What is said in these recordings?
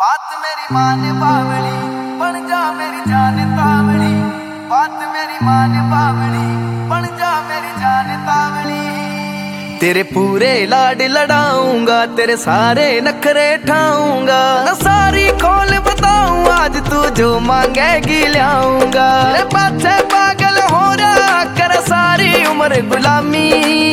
बात मेरी मान बावली बन जा मेरी जान तावली। बात मेरी मान बावली बन जा मेरी जान तावली। तेरे पूरे लाड लड़ाऊंगा, तेरे सारे नखरे ठाऊंगा, न सारी खोल बताऊं आज तू जो मांगेगी लियाऊंगा। तेरे पाछे पागल हो रहा कर सारी उम्र गुलामी,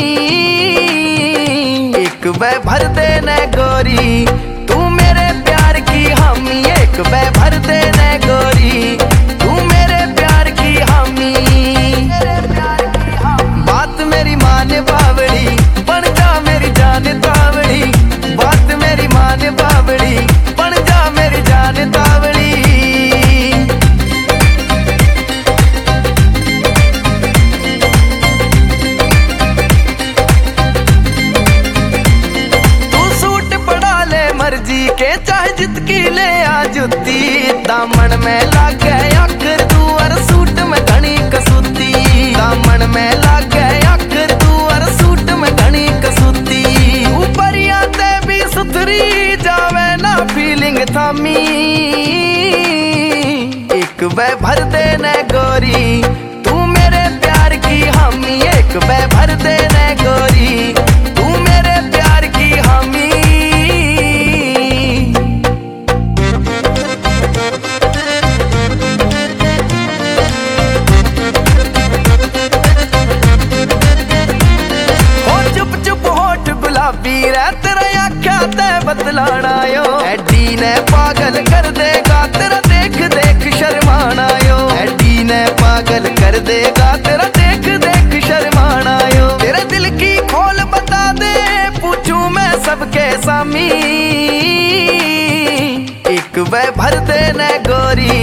एक वे भर देने गोरी तू मेरे प्यार की हामी। एक वे भर देने गोरी तू मेरे प्यार की हामी। बात मेरी मान बावली बन जा मेरी जान तावली। बात मेरी मान बावली बन जा मेरी जान तावली। मर्जी के चाहे जित की ले आ जुती, दामन में लाग गए आखिर तू और सूट में घनी कसूती। दामन में लाग गए आखिर तू और सूट में घनी कसूती। ऊपर आते भी सुथरी जावे ना फीलिंग थामी, एक वे भर देने गोरी तू मेरे प्यार की हामी। एक वे भर देने गोरी तू मेरे प्यार की हामी। तेरा आख्या ते बतलाना यो एडी ने पागल कर देगा, तेरा देख देख शर्माना यो। एडी ने पागल कर देगा, तेरा देख देख शर्माना यो। तेरे दिल की खोल बता दे पूछूं मैं सबके सामी, एक वे भर देने गोरी